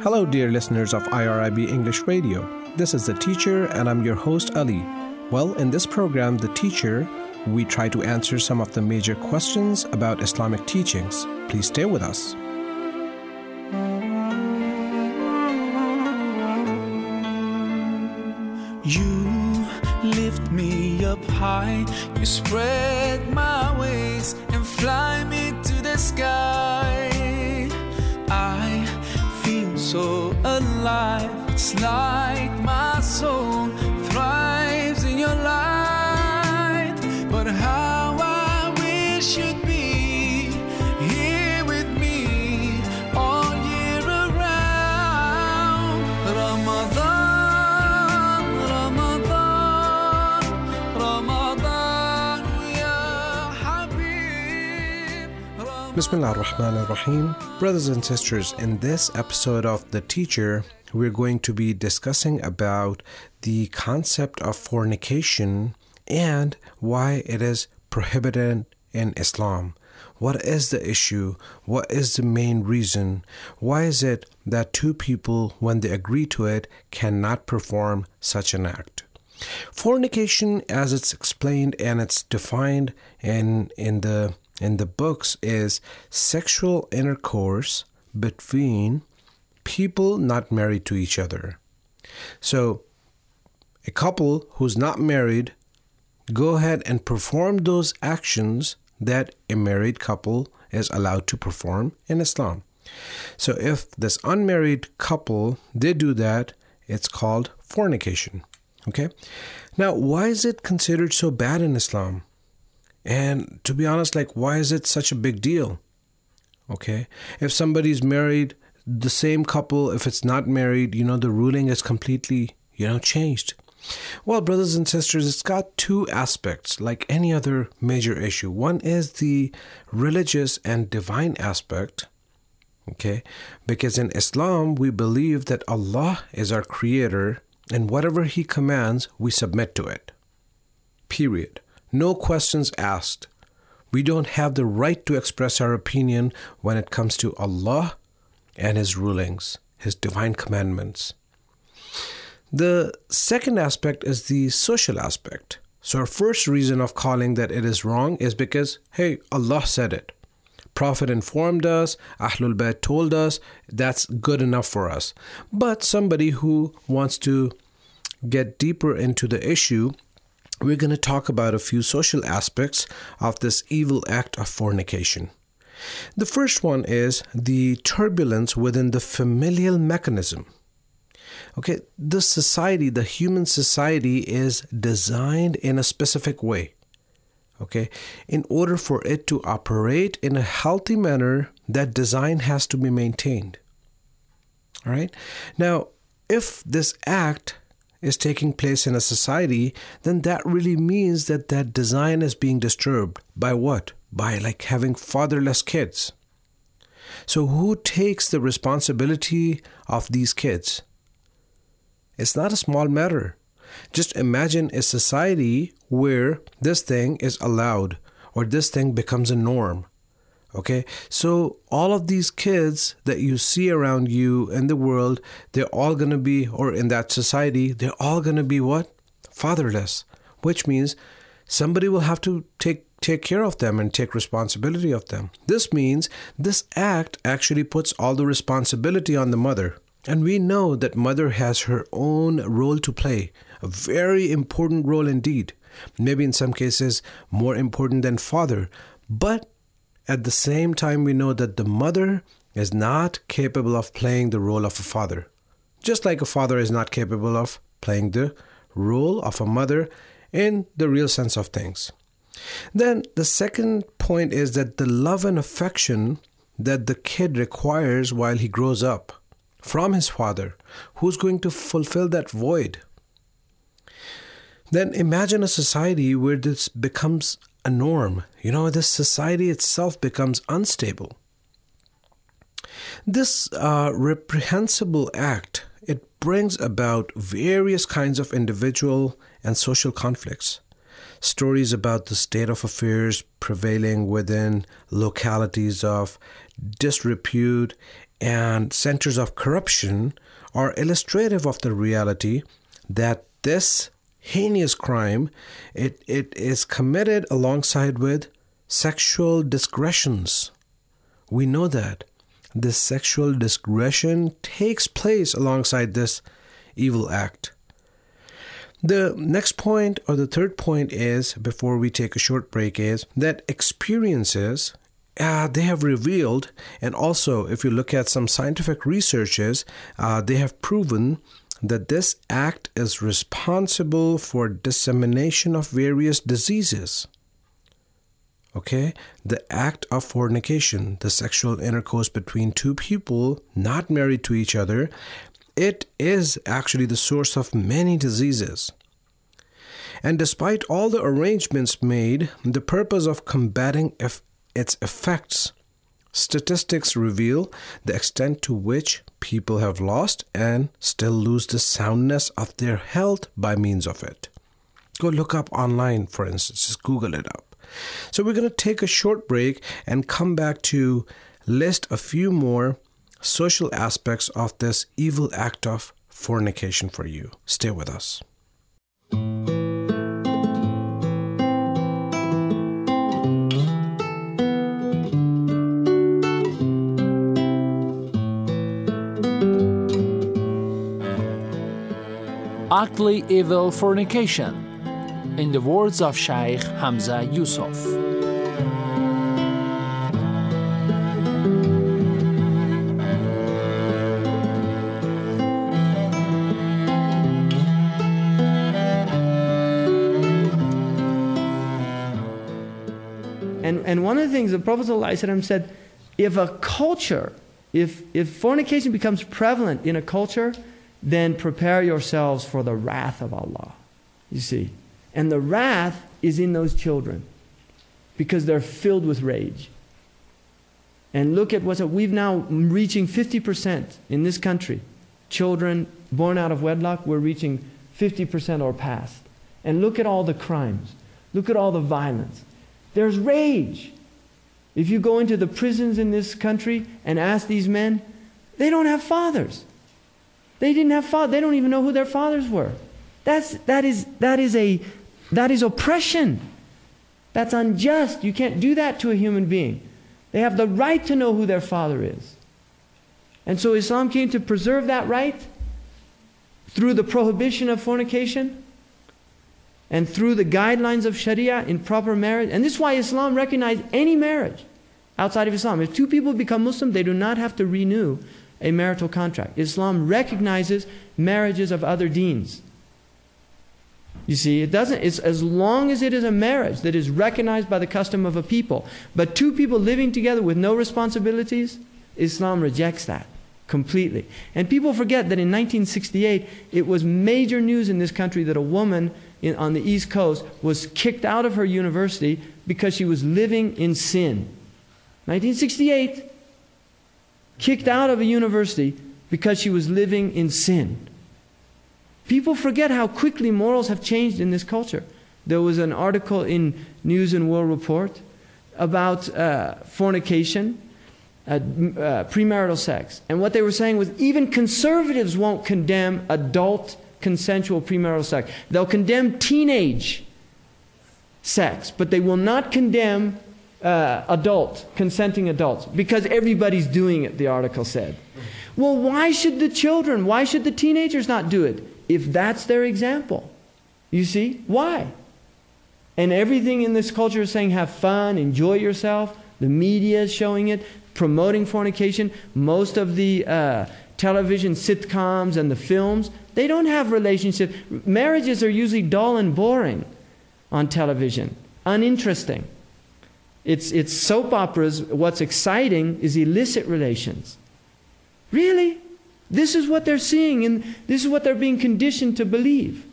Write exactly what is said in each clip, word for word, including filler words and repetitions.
Hello, dear listeners of I R I B English Radio. This is The Teacher, and I'm your host, Ali. Well, in this program, The Teacher, we try to answer some of the major questions about Islamic teachings. Please stay with us. You lift me up high, you spread my wings and fly me to the sky. I feel so alive, it's like my soul thrives in your light. But how I wish you'd be here with me all year around. Ramadan, Ramadan, Ramadan, ya Habib, Ramadan. Bismillah ar-Rahman ar-Rahim. Brothers and sisters, in this episode of The Teacher, we're going to be discussing about the concept of fornication and why it is prohibited in Islam. What is the issue? What is the main reason? Why is it that two people, when they agree to it, cannot perform such an act? Fornication, as it's explained and it's defined in in the in the books, is sexual intercourse between people not married to each other. So, a couple who's not married go ahead and perform those actions that a married couple is allowed to perform in Islam. So, if this unmarried couple, they do that, it's called fornication. Okay? Now, why is it considered so bad in Islam? And to be honest, like, why is it such a big deal? Okay? If somebody's married, the same couple, if it's not married, you know, the ruling is completely, you know, changed. Well, brothers and sisters, it's got two aspects, like any other major issue. One is the religious and divine aspect, okay? Because in Islam, we believe that Allah is our creator, and whatever He commands, we submit to it. Period. No questions asked. We don't have the right to express our opinion when it comes to Allah and His rulings, His divine commandments. The second aspect is the social aspect. So our first reason of calling that it is wrong is because, hey, Allah said it. Prophet informed us, Ahlul Bayt told us, that's good enough for us. But somebody who wants to get deeper into the issue, we're going to talk about a few social aspects of this evil act of fornication. The first one is the turbulence within the familial mechanism. Okay, the society, the human society is designed in a specific way. Okay, in order for it to operate in a healthy manner, that design has to be maintained. All right, now, if this act is taking place in a society, then that really means that that design is being disturbed. By what? By like having fatherless kids. So who takes the responsibility of these kids? It's not a small matter. Just imagine a society where this thing is allowed or this thing becomes a norm. Okay, so all of these kids that you see around you in the world, they're all going to be, or in that society, they're all going to be what? Fatherless, which means somebody will have to take, take care of them and take responsibility of them. This means this act actually puts all the responsibility on the mother. And we know that mother has her own role to play, a very important role indeed. Maybe in some cases more important than father, but at the same time, we know that the mother is not capable of playing the role of a father. Just like a father is not capable of playing the role of a mother in the real sense of things. Then the second point is that the love and affection that the kid requires while he grows up from his father, who's going to fulfill that void? Then imagine a society where this becomes a norm. You know, this society itself becomes unstable. This uh, reprehensible act, it brings about various kinds of individual and social conflicts. Stories about the state of affairs prevailing within localities of disrepute and centers of corruption are illustrative of the reality that this heinous crime, it, it is committed alongside with sexual disgressions. We know that this sexual disgression takes place alongside this evil act. The next point, or the third point is, before we take a short break, is that experiences, uh, they have revealed, and also if you look at some scientific researches, uh, they have proven that this act is responsible for dissemination of various diseases. Okay, the act of fornication, the sexual intercourse between two people not married to each other, it is actually the source of many diseases. And despite all the arrangements made, the purpose of combating if its effects, statistics reveal the extent to which people have lost and still lose the soundness of their health by means of it. Go look up online, for instance, just Google it up. So we're going to take a short break and come back to list a few more social aspects of this evil act of fornication for you. Stay with us. Ugly evil fornication, in the words of Shaykh Hamza Yusuf. And, and one of the things the Prophet ﷺ said, if a culture, if, if fornication becomes prevalent in a culture, then prepare yourselves for the wrath of Allah. You see. And the wrath is in those children because they're filled with rage. And look at what's up. We've now reaching fifty percent in this country. Children born out of wedlock, we're reaching fifty percent or past. And look at all the crimes. Look at all the violence. There's rage. If you go into the prisons in this country and ask these men, they don't have fathers. They didn't have fathers. They don't even know who their fathers were. That's, that is, that is a, that is oppression. That's unjust. You can't do that to a human being. They have the right to know who their father is. And so Islam came to preserve that right through the prohibition of fornication and through the guidelines of Sharia in proper marriage. And this is why Islam recognized any marriage outside of Islam. If two people become Muslim, they do not have to renew a marital contract. Islam recognizes marriages of other deens. You see, it doesn't, it's as long as it is a marriage that is recognized by the custom of a people. But two people living together with no responsibilities, Islam rejects that completely. And people forget that in nineteen sixty-eight, it was major news in this country that a woman in, on the East Coast was kicked out of her university because she was living in sin. nineteen sixty-eight, kicked out of a university because she was living in sin. People forget how quickly morals have changed in this culture. There was an article in News and World Report about uh, fornication, uh, uh, premarital sex. And what they were saying was even conservatives won't condemn adult consensual premarital sex. They'll condemn teenage sex, but they will not condemn uh, adult, consenting adults, because everybody's doing it, the article said. Well, why should the children, why should the teenagers not do it? If that's their example. You see? Why? And everything in this culture is saying have fun, enjoy yourself. The media is showing it, promoting fornication. Most of the uh, television sitcoms and the films, they don't have relationships. Marriages are usually dull and boring on television, uninteresting. It's, it's soap operas. What's exciting is illicit relations. Really? This is what they're seeing, and this is what they're being conditioned to believe.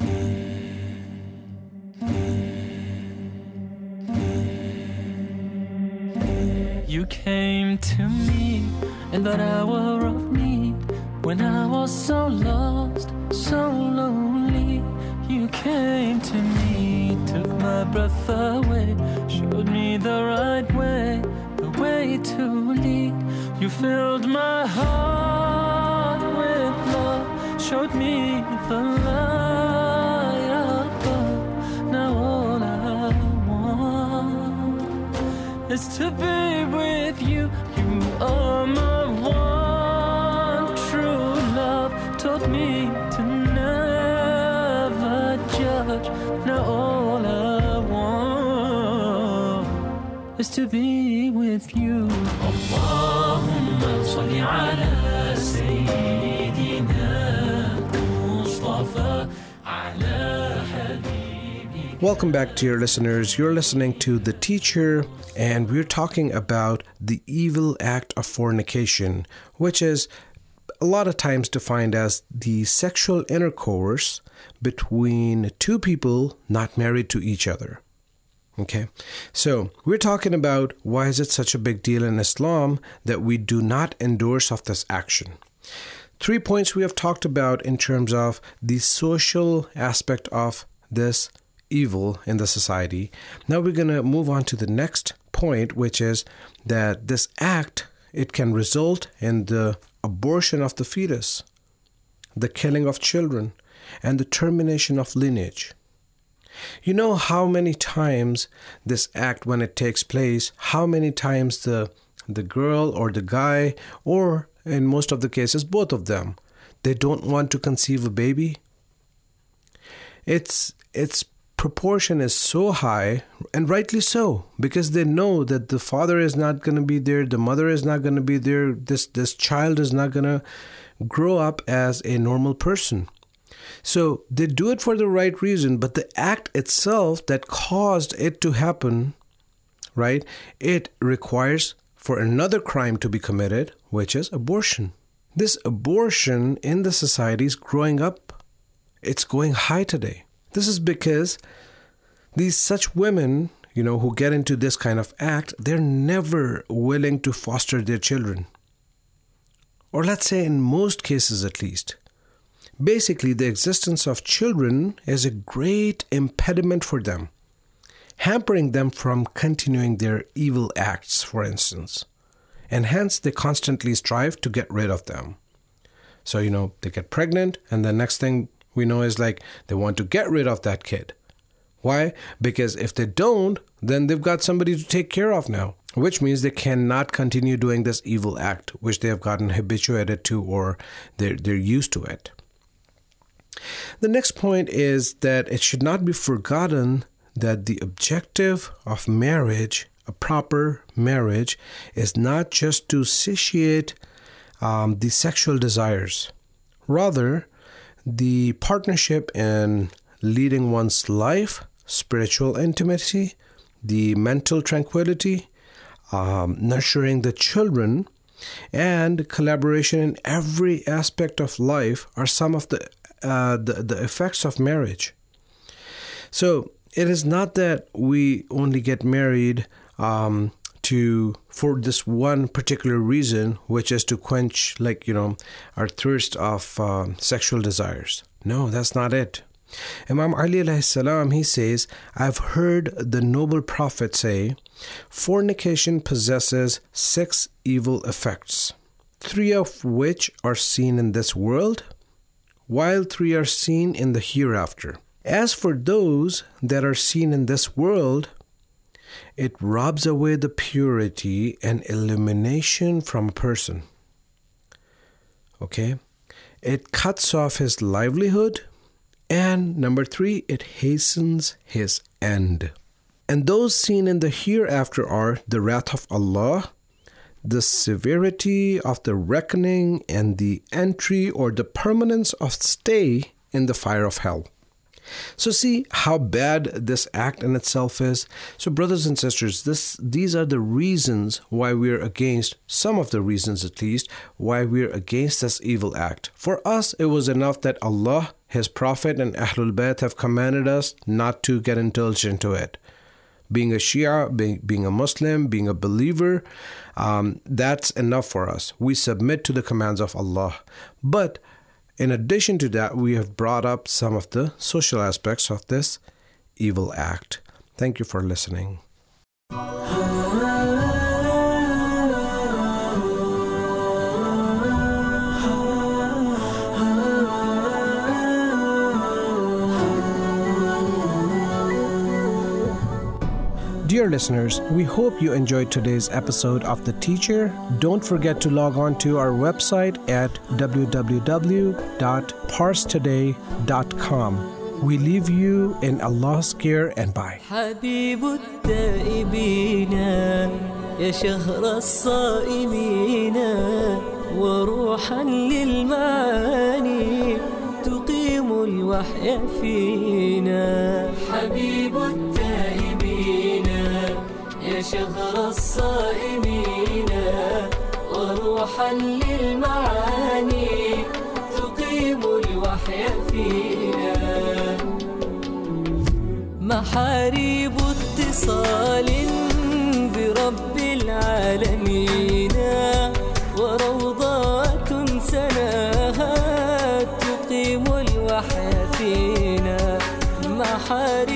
You came to me in that hour of need, when I was so lost, so lonely. You came to me, took my breath away, showed me the right way, the way to lead. You filled my heart with love, showed me the light above. Now all I want is to be with you. You are my one true love. Taught me to never judge. Now all I want is to be with you. Allahumma salli ala Sayyidina Mustafa ala Habibi. Welcome back, dear listeners. You're listening to The Teacher, and we're talking about the evil act of fornication, which is a lot of times defined as the sexual intercourse between two people not married to each other. Okay, so we're talking about why is it such a big deal in Islam that we do not endorse of this action. Three points we have talked about in terms of the social aspect of this evil in the society. Now we're going to move on to the next point, which is that this act, it can result in the abortion of the fetus, the killing of children, and the termination of lineage. You know how many times this act, when it takes place, how many times the the girl or the guy, or in most of the cases, both of them, they don't want to conceive a baby? Its its proportion is so high, and rightly so, because they know that the father is not going to be there, the mother is not going to be there, this this child is not going to grow up as a normal person. So they do it for the right reason, but the act itself that caused it to happen, right, it requires for another crime to be committed, which is abortion. This abortion in the society is growing up. It's going high today. This is because these such women, you know, who get into this kind of act, they're never willing to foster their children. Or let's say in most cases at least. Basically, the existence of children is a great impediment for them, hampering them from continuing their evil acts, for instance. And hence, they constantly strive to get rid of them. So, you know, they get pregnant, and the next thing we know is like they want to get rid of that kid. Why? Because if they don't, then they've got somebody to take care of now, which means they cannot continue doing this evil act, which they have gotten habituated to, or they're, they're used to it. The next point is that it should not be forgotten that the objective of marriage, a proper marriage, is not just to satiate um, the sexual desires. Rather, the partnership in leading one's life, spiritual intimacy, the mental tranquility, um, nurturing the children, and collaboration in every aspect of life are some of the Uh, the, the effects of marriage. So it is not that we only get married um, to for this one particular reason, which is to quench, like, you know, our thirst of uh, sexual desires. No, that's not it. Imam Ali alayhi salam, he says, I've heard the noble prophet say, fornication possesses six evil effects, three of which are seen in this world, while three are seen in the hereafter. As for those that are seen in this world, it robs away the purity and illumination from a person. Okay? It cuts off his livelihood. And number three, it hastens his end. And those seen in the hereafter are the wrath of Allah, the severity of the reckoning, and the entry or the permanence of stay in the fire of hell. So see how bad this act in itself is. So brothers and sisters, this these are the reasons why we're against, some of the reasons at least, why we're against this evil act. For us, it was enough that Allah, His Prophet, and Ahlul Bayt have commanded us not to get indulged into it. Being a Shia, being, being a Muslim, being a believer, um, that's enough for us. We submit to the commands of Allah. But in addition to that, we have brought up some of the social aspects of this evil act. Thank you for listening. Dear listeners, we hope you enjoyed today's episode of The Teacher. Don't forget to log on to our website at w w w dot parse today dot com. We leave you in Allah's care and bye. حبيب التائبين يا شهر الصائمين وروحا للمعاني تقيم الوحي فينا. حبيب التائبين يا شهر الصائمين وروحا للمعاني تقيم الوحي فينا. محاريب اتصال برب العالمين وروضات سناها تقيم الوحي فينا. محاريب